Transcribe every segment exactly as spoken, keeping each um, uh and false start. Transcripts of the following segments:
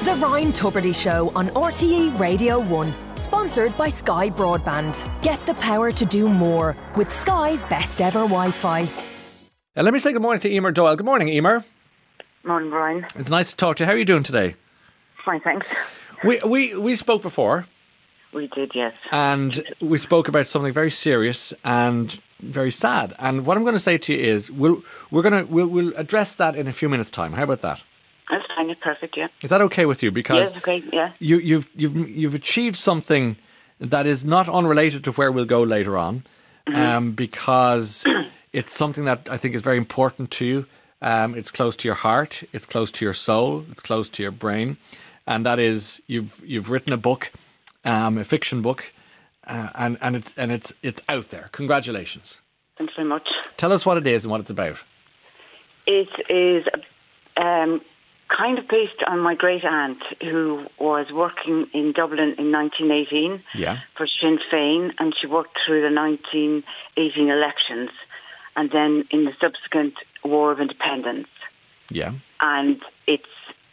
The Ryan Tubridy Show on R T E Radio one. Sponsored by Sky Broadband. Get the power to do more with Sky's best ever Wi-Fi. Uh, let me say good morning to Emer Doyle. Good morning, Emer. Morning, Brian. It's nice to talk to you. How are you doing today? Fine, thanks. We we, we spoke before. We did, yes. And we spoke about something very serious and very sad. And what I'm going to say to you is we'll, we're going to, we'll, we'll address that in a few minutes' time. How about that? That's fine, it's perfect, yeah. Is that okay with you? Because yes, okay, yeah. you, you've you've you've achieved something that is not unrelated to where we'll go later on, mm-hmm. um, because it's something that I think is very important to you. Um, it's close to your heart, it's close to your soul, it's close to your brain, and that is you've you've written a book, um, a fiction book, uh, and and it's and it's it's out there. Congratulations! Thanks very much. Tell us what it is and what it's about. It is. Um, kind of based on my great aunt who was working in Dublin in nineteen eighteen yeah. for Sinn Féin, and she worked through the nineteen eighteen elections and then in the subsequent War of Independence. Yeah. And it's,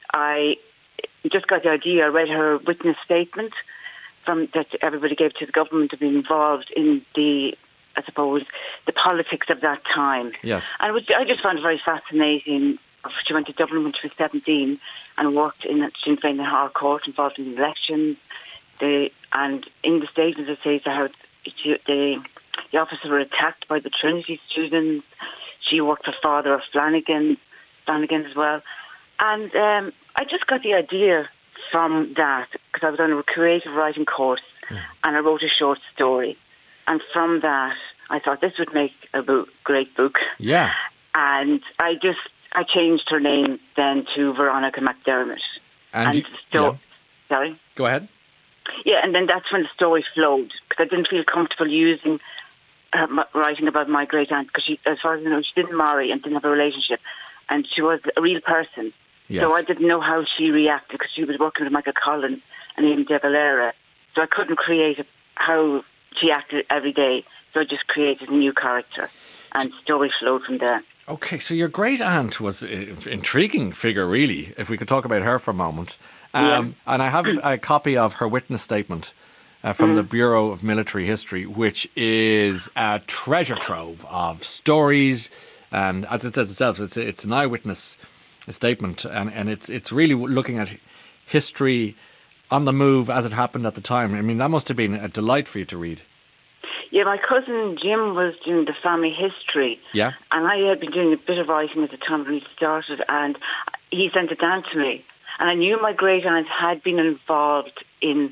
I just got the idea, I read her witness statement from that everybody gave to the government to be involved in the, I suppose, the politics of that time. Yes. And which I just found very fascinating. She went to Dublin when she was seventeen and worked in Sinn Féin in High Court, involved in the elections. The, and in the statement it says how she, the, the officers were attacked by the Trinity students. She worked for Father Flanagan, Flanagan as well. And um, I just got the idea from that because I was on a creative writing course mm. and I wrote a short story. And from that, I thought this would make a book, great book. Yeah. And I just... I changed her name then to Veronica McDermott. And, and you, the sto- yeah. Sorry? Go ahead. Yeah, and then that's when the story flowed, because I didn't feel comfortable using uh, writing about my great aunt, because she, as far as I know, she didn't marry and didn't have a relationship, and she was a real person. Yes. So I didn't know how she reacted, because she was working with Michael Collins and Amy de Valera. So I couldn't create a, how she acted every day. So I just created a new character, and the story flowed from there. Okay, so your great aunt was an intriguing figure, really, if we could talk about her for a moment. Um, yeah. And I have a copy of her witness statement uh, from mm. the Bureau of Military History, which is a treasure trove of stories. And as it says itself, it's, it's an eyewitness statement. And, and it's, it's really looking at history on the move as it happened at the time. I mean, that must have been a delight for you to read. Yeah, my cousin Jim was doing the family history. Yeah. And I had been doing a bit of writing at the time when he started, and he sent it down to me. And I knew my great aunt had been involved in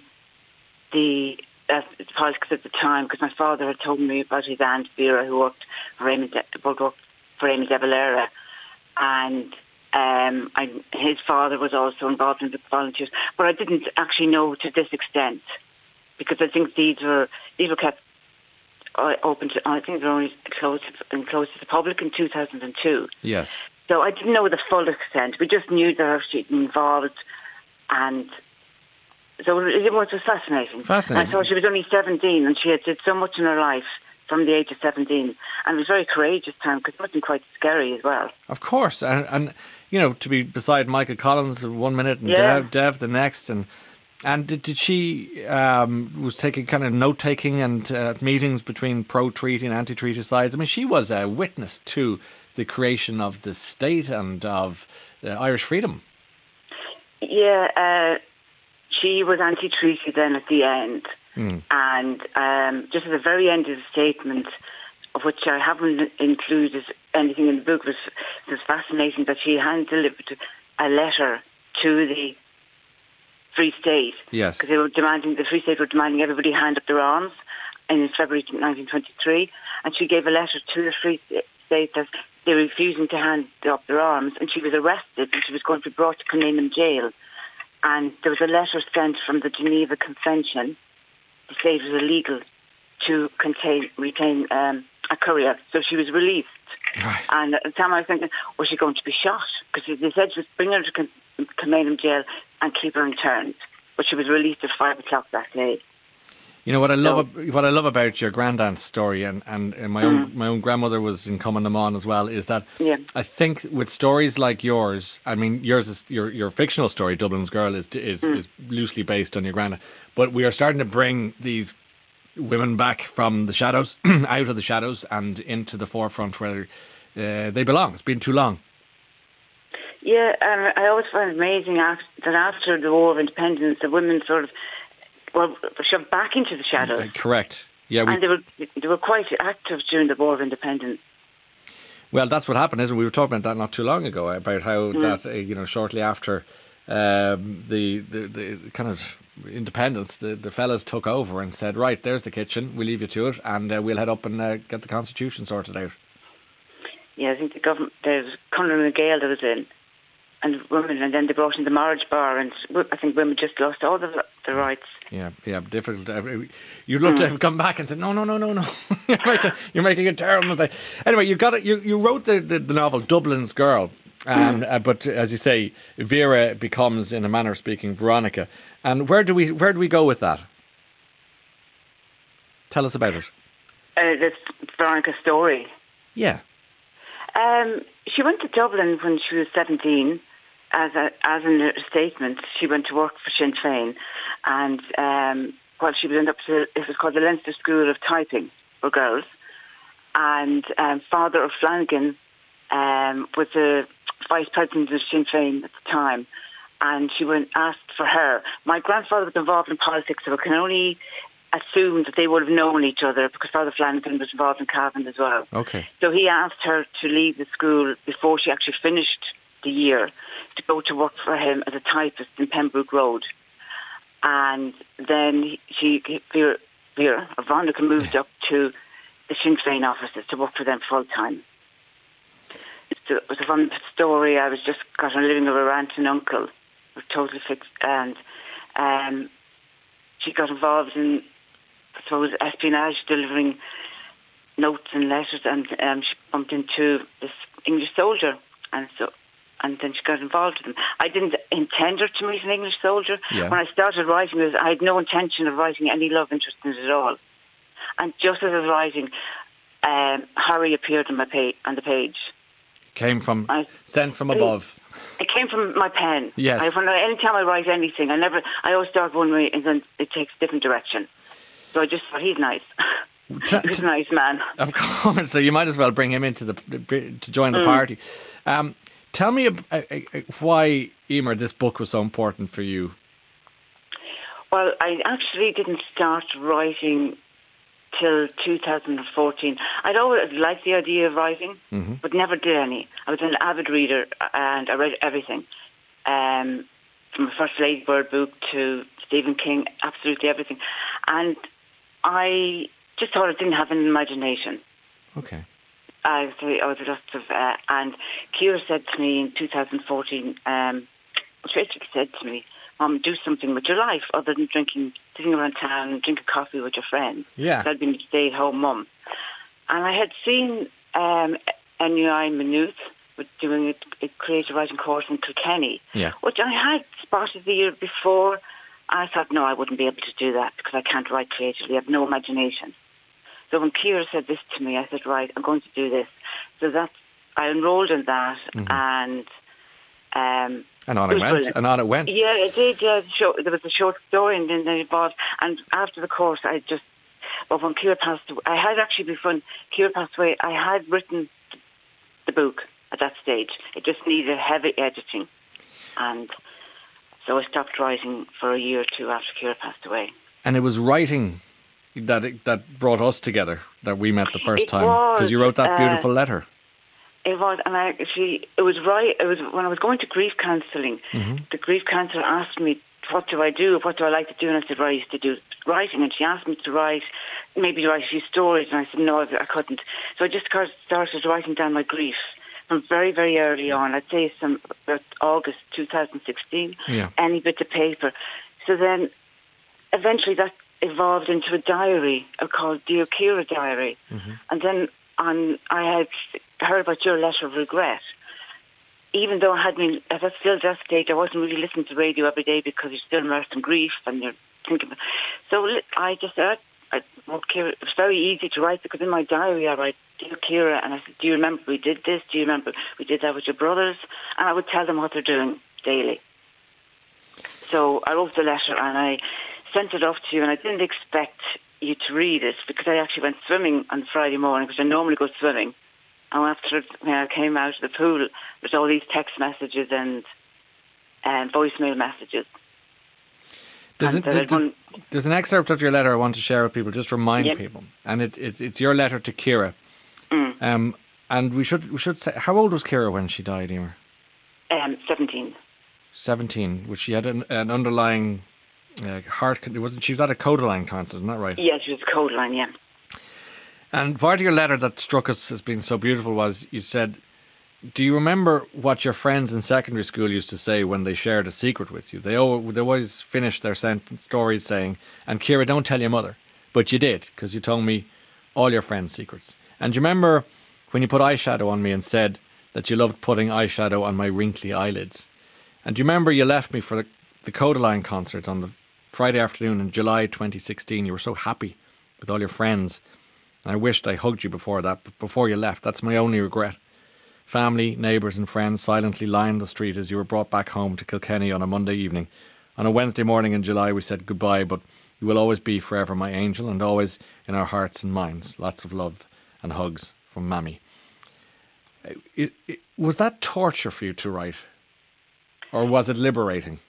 the uh, politics at the time, because my father had told me about his aunt Vera, who worked for Amy De, worked for Amy de Valera. And um, I, his father was also involved in the volunteers. But I didn't actually know to this extent, because I think these were, these were kept open to, I think they're only closed and closed to the public in two thousand two. Yes. So I didn't know the full extent. We just knew that she was involved, and so it was fascinating. Fascinating. I thought she was only seventeen, and she had did so much in her life from the age of seventeen, and it was very courageous time, because it wasn't quite scary as well. Of course, and, and you know, to be beside Michael Collins one minute and yeah. Dev, Dev the next, and And did, did she um, was taking kind of note taking and uh, meetings between pro treaty and anti treaty sides? I mean, she was a witness to the creation of the state and of uh, Irish freedom. Yeah, uh, she was anti treaty then at the end, mm. and um, just at the very end of the statement, of which I haven't included anything in the book, was was fascinating that she hand delivered a letter to the Free State. Yes. Because they were demanding, the Free State were demanding everybody hand up their arms in February nineteen twenty-three, and she gave a letter to the Free State that they were refusing to hand up their arms, and she was arrested and she was going to be brought to Kilmainham jail. And there was a letter sent from the Geneva Convention to say it was illegal to contain, retain um, a courier. So she was released. Right. And at the time I was thinking, was she going to be shot? Because they said she was bringing her to Kilmainham jail and keep her interned. But she was released at five o'clock that day. You know what I love. So, what I love about your grandaunt's story, and, and, and my mm. own my own grandmother was in Cumann as well, is that yeah. I think with stories like yours, I mean, yours is your your fictional story, Dublin's Girl, is is, mm. is loosely based on your grandaunt, but we are starting to bring these women back from the shadows, out of the shadows, and into the forefront where uh, they belong. It's been too long. Yeah, and I always find it amazing after, that after the War of Independence, the women sort of well shoved back into the shadows. Uh, correct. Yeah, we, and they were they were quite active during the War of Independence. Well, that's what happened, isn't it? We were talking about that not too long ago, about how mm. that uh, you know shortly after um, the, the the kind of independence, the the fellas took over and said, right, there's the kitchen, we'll leave you to it, and uh, we'll head up and uh, get the constitution sorted out. Yeah, I think the government, there's Conor McGale that was in. And women, and then they brought in the marriage bar, and I think women just lost all the the rights. Yeah, yeah, difficult. You'd love mm. to have come back and said, no, no, no, no, no. you're, making, you're making a terrible mistake. Anyway, you got it. You you wrote the, the, the novel Dublin's Girl, and mm. uh, but as you say, Vera becomes, in a manner of speaking, Veronica. And where do we where do we go with that? Tell us about it. Uh, this Veronica's story. Yeah. Um, she went to Dublin when she was seventeen. As a, as in her statement, she went to work for Sinn Féin, and um, while she was in up to, it was called the Leinster School of Typing for girls, and um, Father O'Flanagan um, was the vice president of Sinn Féin at the time, and she went asked for her. My grandfather was involved in politics, so I can only assume that they would have known each other because Father Flanagan was involved in Cavan as well. Okay. So he asked her to leave the school before she actually finished the year to go to work for him as a typist in Pembroke Road. And then she, Vera, Vera or Veronica moved up to the Sinn Féin offices to work for them full time. It was a fun story. I was just got on living with her aunt and uncle, were totally fixed, and um, she got involved in, I suppose, espionage, delivering notes and letters, and um, she bumped into this English soldier, and so. And then she got involved with him. I didn't intend her to meet an English soldier. Yeah. When I started writing this, I had no intention of writing any love interest in it at all. And just as I was writing, um, Harry appeared on my page, on the page. Came from, I, sent from above. It came from my pen. Yes. I, when I, anytime I write anything, I never. I always start one way and then it takes a different direction. So I just thought, he's nice. T- he's a nice man. Of course. So you might as well bring him into the to join the mm. party. Um, Tell me uh, uh, why, Emer, this book was so important for you. Well, I actually didn't start writing till two thousand fourteen. I'd always liked the idea of writing, mm-hmm. but never did any. I was an avid reader and I read everything. Um, from the first Lady Bird book to Stephen King, absolutely everything. And I just thought I didn't have an imagination. Okay. I was lots of, uh, and Ciara said to me in two thousand fourteen, um, Patricia said to me, Mum, do something with your life other than drinking, sitting around town and drinking coffee with your friends. Yeah. I'd been a stay-at-home mum. And I had seen um, N U I Maynooth doing a, a creative writing course in Kilkenny, yeah. which I had spotted the year before. I thought, no, I wouldn't be able to do that because I can't write creatively. I have no imagination. So when Ciara said this to me, I said, right, I'm going to do this. So that's, I enrolled in that, mm-hmm. and um, and on it, it went, brilliant. and on it went. Yeah, it did. Yeah, there was a short story, and then it evolved. And after the course, I just, well, when Ciara passed away, I had actually before Ciara passed away, I had written the book at that stage. It just needed heavy editing, and so I stopped writing for a year or two after Ciara passed away. And it was writing that it, that brought us together, that we met the first it time, because you wrote that beautiful uh, letter. It was, and I actually, it was right. It was when I was going to grief counselling. Mm-hmm. The grief counsellor asked me, "What do I do? What do I like to do?" And I said, "Well, I used to do writing." And she asked me to write, maybe write a few stories, and I said, "No, I couldn't." So I just started writing down my grief from very, very early on. I'd say some about August two thousand sixteen. Yeah. Any bit of paper. So then, eventually, that evolved into a diary called Dear Ciara Diary. Mm-hmm. And then on, I had heard about your letter of regret. even though I had been, at that still that stage, I wasn't really listening to radio every day because you're still immersed in grief and you're thinking. About, so I just said, I wrote Ciara. It was very easy to write because in my diary I write, "Dear Ciara," and I said, "Do you remember we did this? Do you remember we did that with your brothers?" And I would tell them what they're doing daily. So I wrote the letter and I sent it off to you, and I didn't expect you to read it because I actually went swimming on Friday morning, because I normally go swimming. And after when I came out of the pool, there's all these text messages and and voicemail messages. There's, and a, there's, there's, there's an excerpt of your letter I want to share with people, just remind yep. people. And it, it, it's your letter to Ciara. Mm. Um, and we should we should say, how old was Ciara when she died, Emer? Um, seventeen. seventeen, which she had an, an underlying uh, heart. It wasn't. She was at a Codaline concert, isn't that right? Yes, she was Codaline, yeah. And part of your letter that struck us as being so beautiful was you said, "Do you remember what your friends in secondary school used to say when they shared a secret with you? They always, they always finished their sentence stories saying, 'And Ciara, don't tell your mother.' But you did, because you told me all your friends' secrets. And do you remember when you put eyeshadow on me and said that you loved putting eyeshadow on my wrinkly eyelids? And do you remember you left me for the, the Codaline concert on the Friday afternoon in July twenty sixteen? You were so happy with all your friends. And I wished I hugged you before that, but before you left. That's my only regret. Family, neighbours and friends silently lined the street as you were brought back home to Kilkenny on a Monday evening. On a Wednesday morning in July we said goodbye, but you will always be forever my angel and always in our hearts and minds. Lots of love and hugs from Mammy." It, it, was that torture for you to write? Or was it liberating?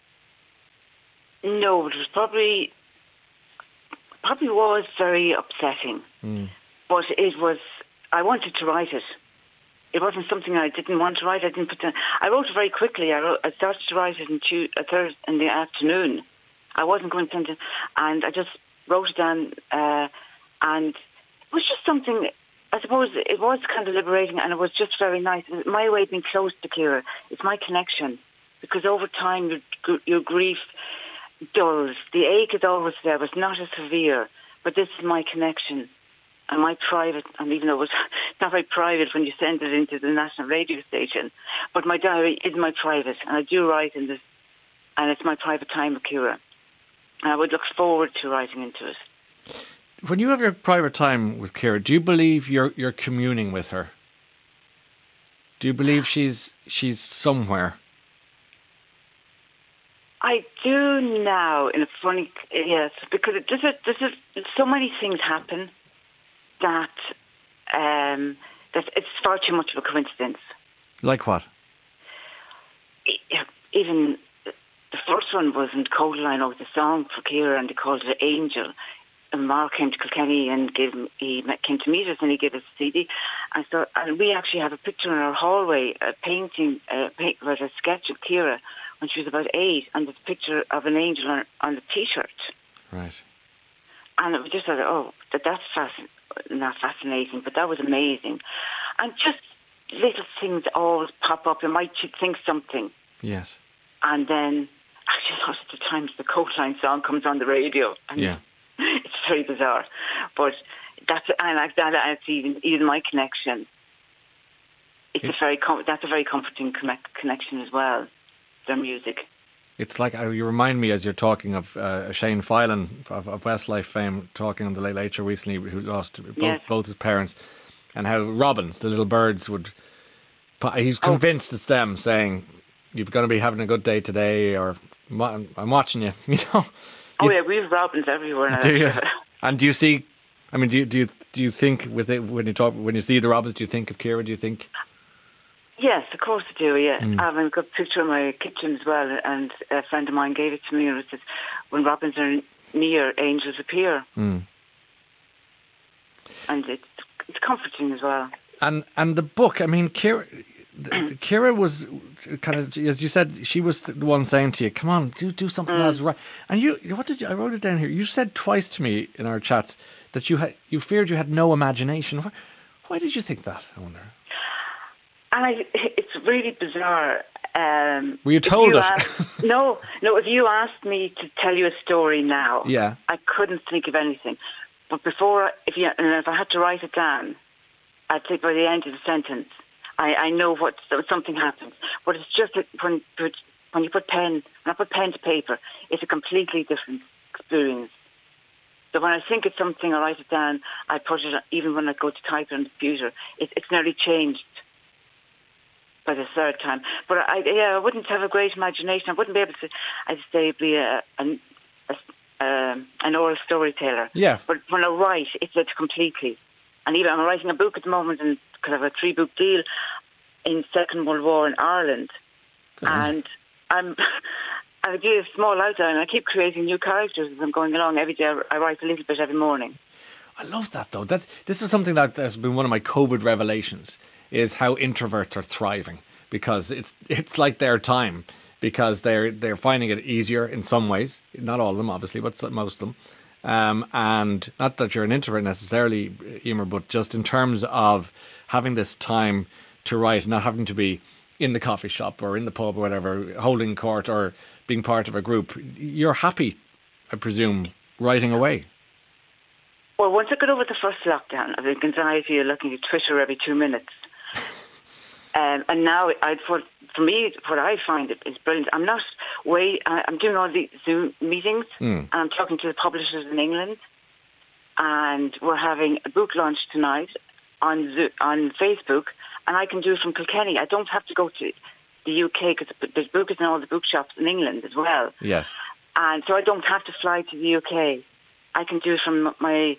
No, it was probably, probably was very upsetting. Mm. But it was, I wanted to write it. It wasn't something I didn't want to write. I didn't put down. I wrote it very quickly. I, wrote, I started to write it in two, a Thursday in the afternoon. I wasn't going to send it, and I just wrote it down. Uh, and it was just something. I suppose it was kind of liberating, and it was just very nice. It was my way of being close to Ciara. It's my connection, because over time your your grief dulls. The ache is always there, but it's not as severe. But this is my connection. And my private, and even though it was not very private when you send it into the national radio station, but my diary is my private, and I do write in this, and it's my private time with Ciara. And I would look forward to writing into it. When you have your private time with Ciara, do you believe you're you're communing with her? Do you believe she's she's somewhere? I do now, in a funny, yes, because it, this is, this is, so many things happen that um, that it's far too much of a coincidence. Like what? Even the first one was in Codaline, over the song for Ciara, and they called it Angel. And Mark came to Kilkenny and gave him, he came to meet us, and he gave us a C D. And so, and we actually have a picture in our hallway, a painting, a, was a sketch of Ciara when she was about eight, and there's a picture of an angel on, on the T-shirt. Right. And it was just like, oh, that, that's fascinating. Not fascinating, but that was amazing. And just little things always pop up. You might think something. Yes. And then, actually, a lot of the times the Codaline song comes on the radio. And yeah. It's very bizarre. But that's, and like that, it's even, even my connection. It's it, a very, that's a very comforting connection as well, their music. It's like, uh, you remind me as you're talking of uh, Shane Filan of, of Westlife fame, talking on the Late Late Show recently, who lost both, yes. both his parents, and how robins, the little birds, would. He's convinced oh. it's them saying, "You're going to be having a good day today," or "I'm watching you." You know. Oh you, yeah, we have robins everywhere now. Do you? And do you see? I mean, do you do you, do you think with it when you talk when you see the robins? Do you think of Ciara? Do you think? Yes, of course I do, yeah. Mm. I have a good picture of my kitchen as well, and a friend of mine gave it to me, and it says, "When robins are near, angels appear." Mm. And it's, it's comforting as well. And and the book, I mean, Ciara, Ciara was kind of, as you said, she was the one saying to you, "Come on, do do something mm. else right." And you, what did you, I wrote it down here, you said twice to me in our chats that you had, you feared you had no imagination. Why, why did you think that, I wonder? And I, it's really bizarre. Um, Were you told you it? Asked, no, no. If you asked me to tell you a story now, yeah. I couldn't think of anything. But before, if you, and if I had to write it down, I'd say by the end of the sentence, I, I know what something happens. But it's just that when when you put pen, when I put pen to paper, it's a completely different experience. So when I think it's something, I write it down. I put it, even when I go to type it on the computer, it, it's nearly changed by the third time. But I, yeah, I wouldn't have a great imagination. I wouldn't be able to, I'd say, be a, a, a, um, an oral storyteller. Yeah. But when I write, it's it completely. And even I'm writing a book at the moment, and because I have a three-book deal in Second World War in Ireland, Good. and I'm. I do a small outline. I keep creating new characters as I'm going along. Every day I write a little bit every morning. I love that, though. That's This is something that has been one of my COVID revelations, is how introverts are thriving, because it's it's like their time, because they're they're finding it easier in some ways. Not all of them, obviously, but most of them. Um, and not that you're an introvert necessarily, Emer, but just in terms of having this time to write, not having to be in the coffee shop or in the pub or whatever, holding court or being part of a group. You're happy, I presume, writing away. Well, once I got over the first lockdown, I think anxiety, you're looking at Twitter every two minutes. um, and now, I'd, for, for me, what I find is brilliant. I'm not way. I'm doing all the Zoom meetings, mm. and I'm talking to the publishers in England, and we're having a book launch tonight on Zo- on Facebook. And I can do it from Kilkenny. I don't have to go to the U K, because there's books in all the bookshops in England as well. Yes. And so I don't have to fly to the U K. I can do it from my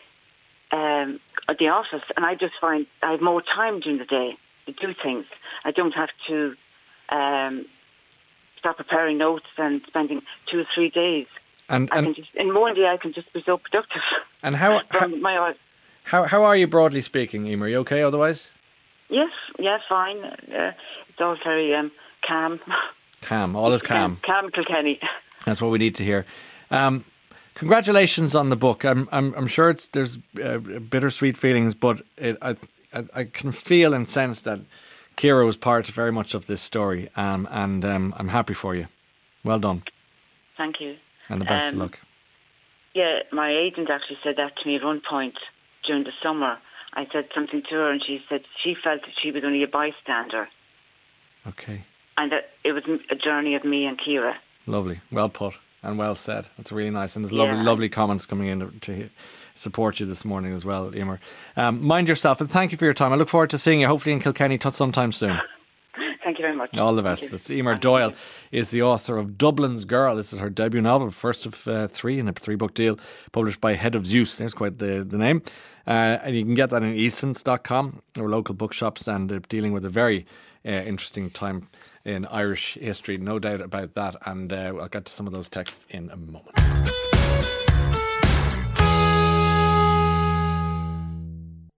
um, the office, and I just find I have more time during the day to do things. I don't have to um, start preparing notes and spending two or three days. And, I and can just, in one day, I can just be so productive. And how how, my, how how are you broadly speaking, Emer? Are you okay otherwise? Yes, yeah, fine. Uh, it's all very um, calm. Calm, all is calm. Calm, Kilkenny. That's what we need to hear. Um, congratulations on the book. I'm I'm I'm sure it's there's uh, bittersweet feelings, but it, I, I I can feel and sense that Ciara was part very much of this story, um, and um, I'm happy for you. Well done. Thank you. And the best um, of luck. Yeah, my agent actually said that to me at one point during the summer. I said something to her, and she said she felt that she was only a bystander. Okay. And that it was a journey of me and Ciara. Lovely. Well put and well said. That's really nice. And there's lovely, yeah. lovely comments coming in to support you this morning as well, Emer. Um, mind yourself, and thank you for your time. I look forward to seeing you, hopefully in Kilkenny, sometime soon. Thank you very much. All the best. That's Emer Doyle is the author of Dublin's Girl. This is her debut novel, first of uh, three in a three-book deal, published by Head of Zeus. There's quite the, the name. Uh, and you can get that in easons dot com or local bookshops, and uh, dealing with a very uh, interesting time in Irish history, no doubt about that. And uh, I'll get to some of those texts in a moment.